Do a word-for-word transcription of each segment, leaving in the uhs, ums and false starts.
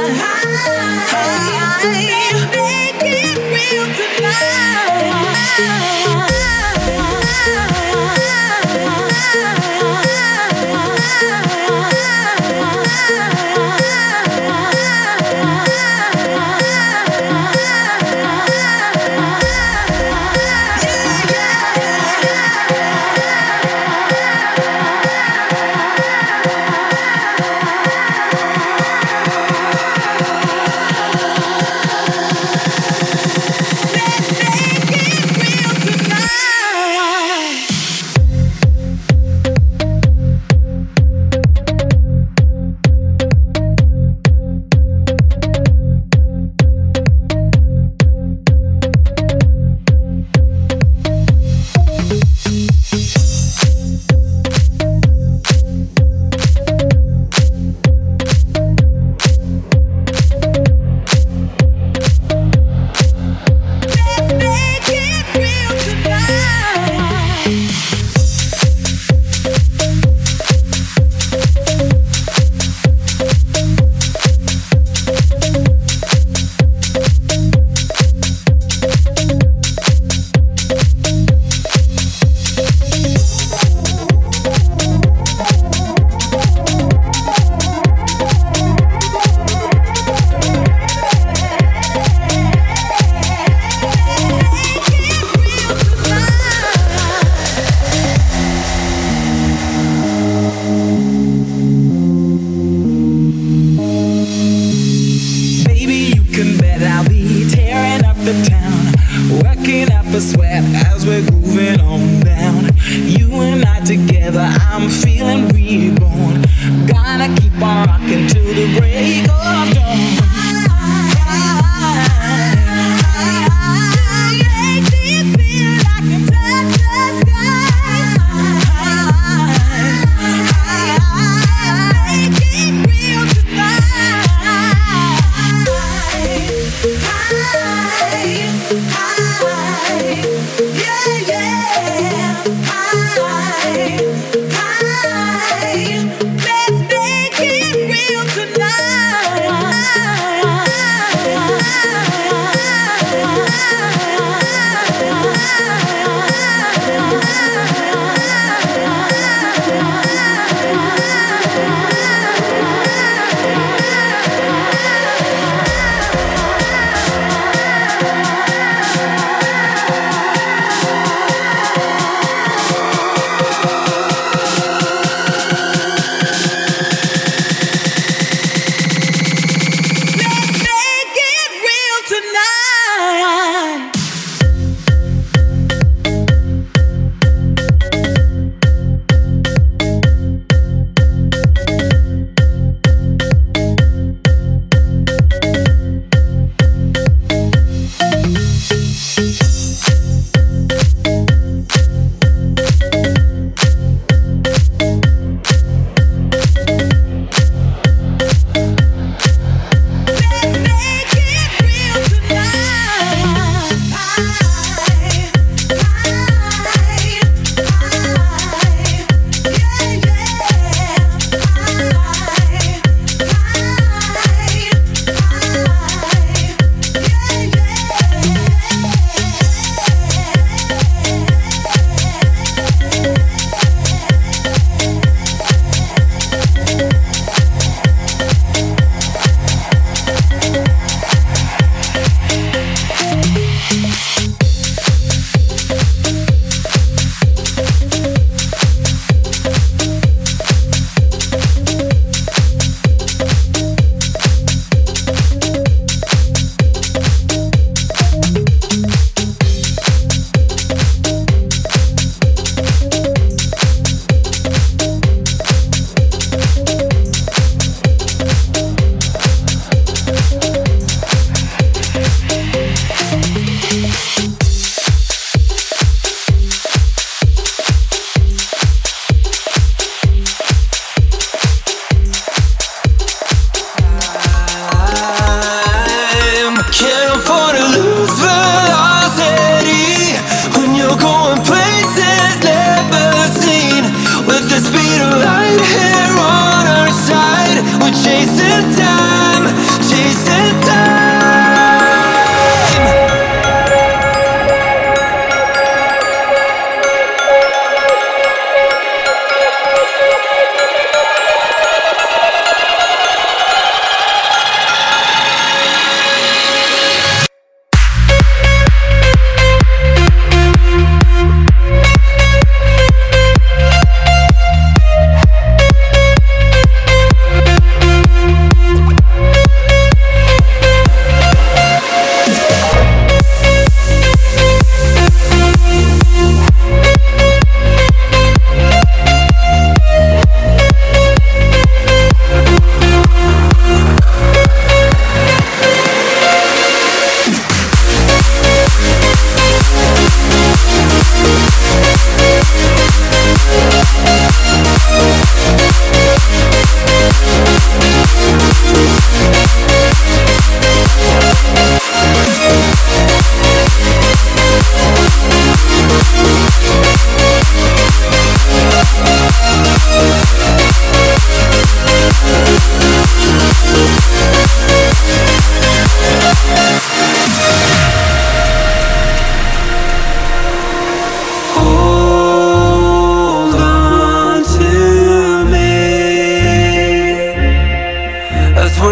Let's make it real tonight.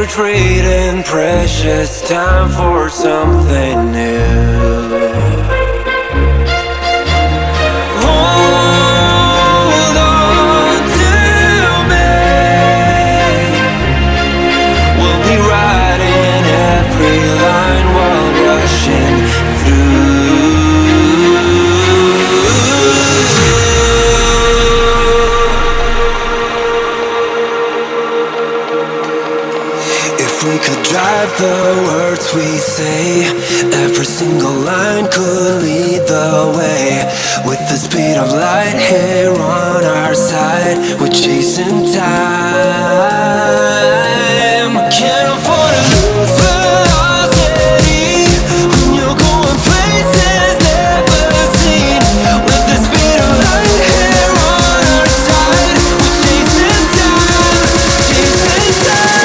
trading precious time for something new. Hold on to me. We'll be writing every line while rushing through. If we could drive the words we say, every single line could lead the way. With the speed of light here on our side, we're chasing time. Can't afford to lose velocity when you're going places never seen. With the speed of light here on our side, we're chasing time, chasing time.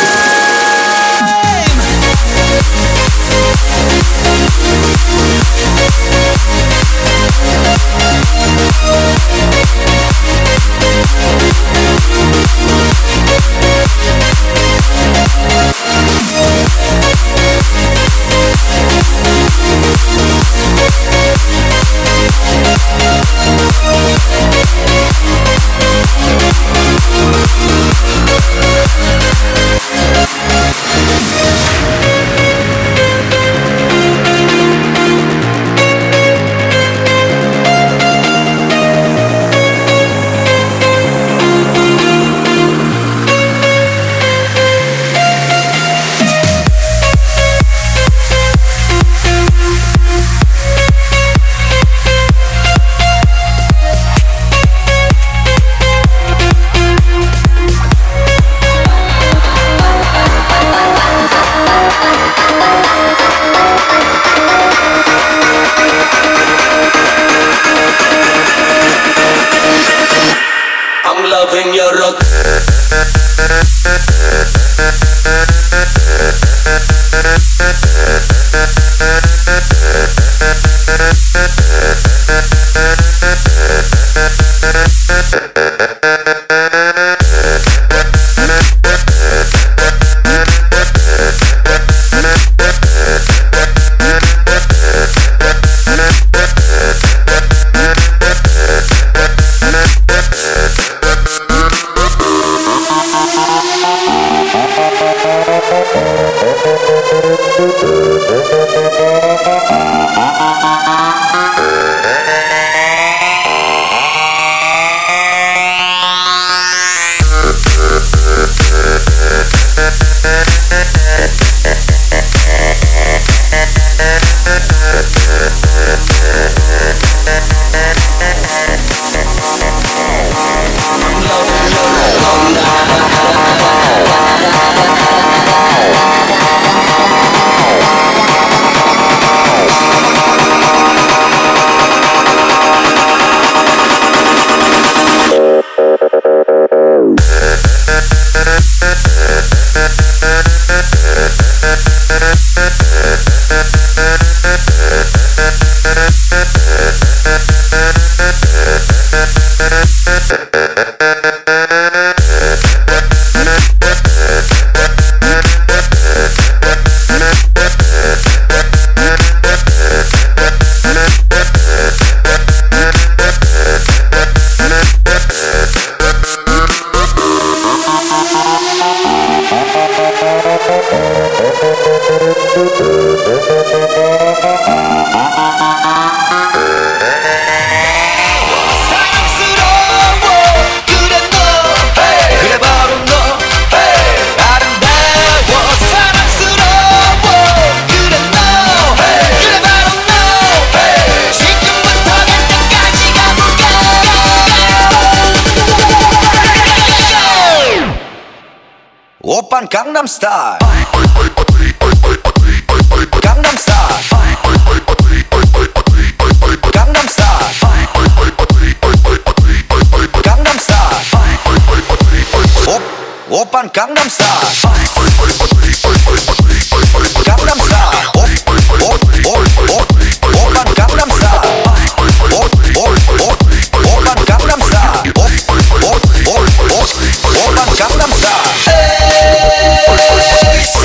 Loving your rock. 오빤 강남 스타일 강남 스타일 강남 스타일 강남 스타일 오, 오빤 강남 스타일 강남 스타일 오, 오, 오, 오, 오빤 강남 스타일 오, 오, 오, 오빤 강남 스타일 오, 오, 오, 오, 오빤 강남 스타일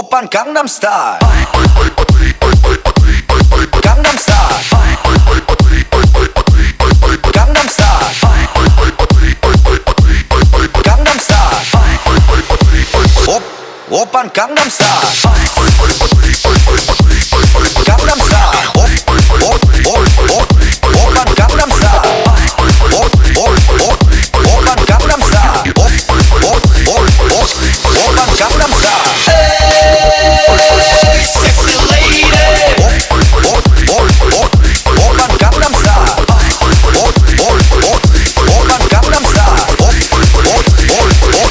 Oppan Gangnam Style. Gangnam Style. Gangnam Style. Gangnam Style. Op, Oppan Gangnam Style. Gangnam Style. Op, op, op, op. Oppan Gangnam Style. Op, op, op. Oppan Gangnam Style. Op, op, op, op. Oppan Gangnam Style. Hey, sexy lady. Op, op, op, op. Oppan Gangnam Style. Op, op, op. Oppan Gangnam Style. Op, op, op, op.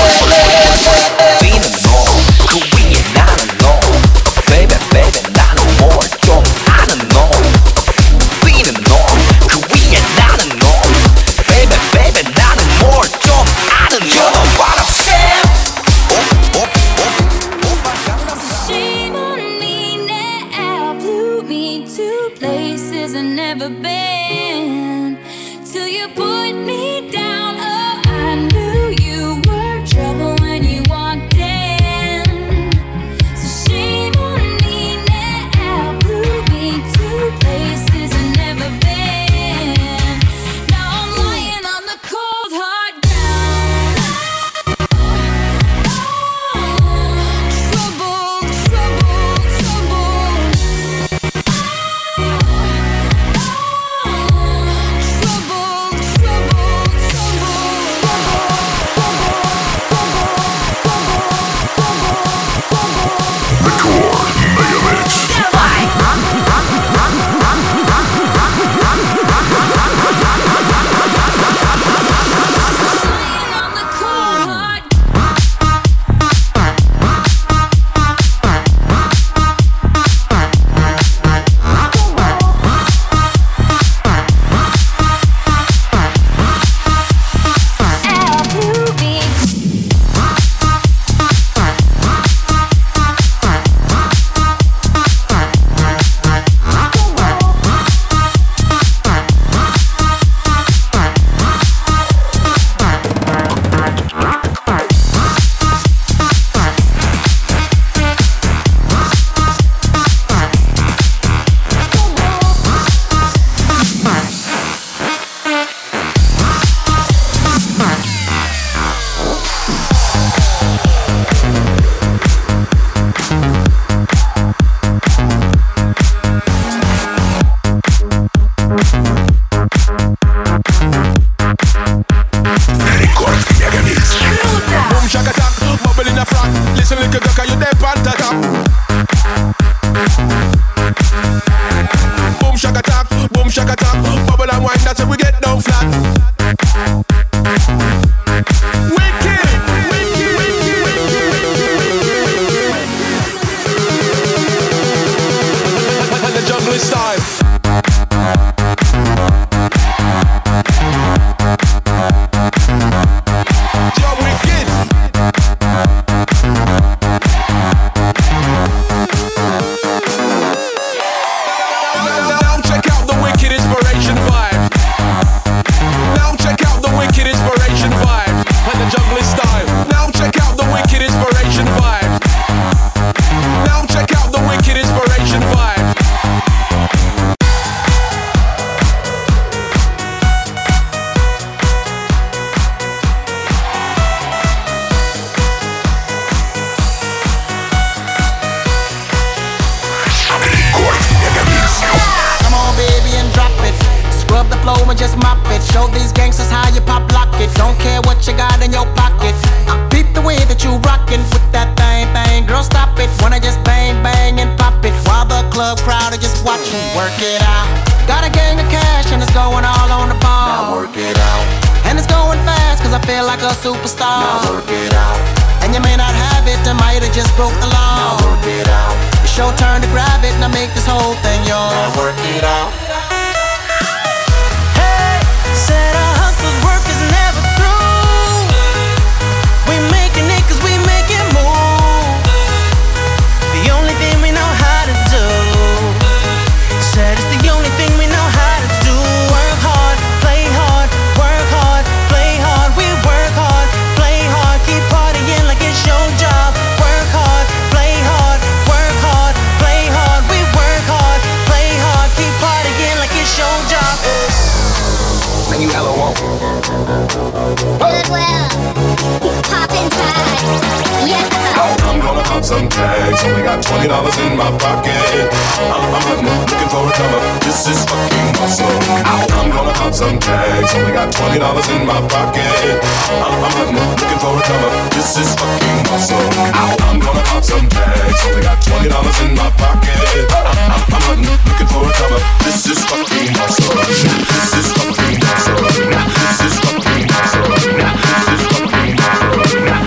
We는 너, 그 위에 나는 너. Baby, baby, 나는 뭘 좀 아는 너. we는 너, 그 위에 나는 너. Baby, baby, 나는 뭘 좀 아는 너. You know what I'm saying? Op, op, op. Oppan Gangnam Style. Shame on me now, flew me to places I've never been. Till you put me down, oh, I knew you were trouble when you walked in. So shame on me now, flew me to places I've never been. Now I'm lying on the cold hard ground. Trouble, trouble, trouble. Boom shaka attack, bubble in a frock. Listen, little ducker, you dead on top. Boom shaka attack, boom shaka attack, bubble and wine. That's how we get down flat. Wicked, wicked, wicked, wicked. And the jungle style. You're wicked. Now check out the wicked inspiration vibe. Now check out the wicked inspiration vibe. And the jungle style. Now check out the wicked inspiration vibe. Now check out the wicked inspiration vibe. Come on, baby, and drop it. Scrub the flow and just mop it. Show these gangsters how you pop lock it. Don't care what you got in your pocket. I peep the way that you rockin' with that thing, thing. Girl, stop it. Wanna just bang, bang, and pop it. While the club crowd are just watching. Work it out. Got a gang of cash and it's going all on the ball. Now work it out. And it's going fast cause I feel like a superstar. Now work it out. And you may not have it, I might have just broke the law. Now work it out. It's your turn to grab it, now make this whole thing yours. Now work it out. Hey, said our hustle's work is never through. We making it cause we make it move. The only thing we know how to do. Said it's the only thing we know how to do. Work hard, play hard, work hard, play hard. We work hard, play hard, keep partying like it's your job. Work hard, play hard. some tags. Only got twenty dollars in my pocket. I'm, I'm hunting, looking for a come up. This is fucking awesome. I'm gonna pop some tags. Only got twenty dollars in my pocket. I'm, I'm hunting, looking for a come up. This is fucking awesome. I'm gonna pop some tags. Only got twenty dollars in my pocket. I'm, I'm, I'm hunting, looking for a come up. This is fucking awesome. This is fucking awesome. This is fucking awesome. This is fucking awesome.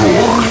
Рекорд.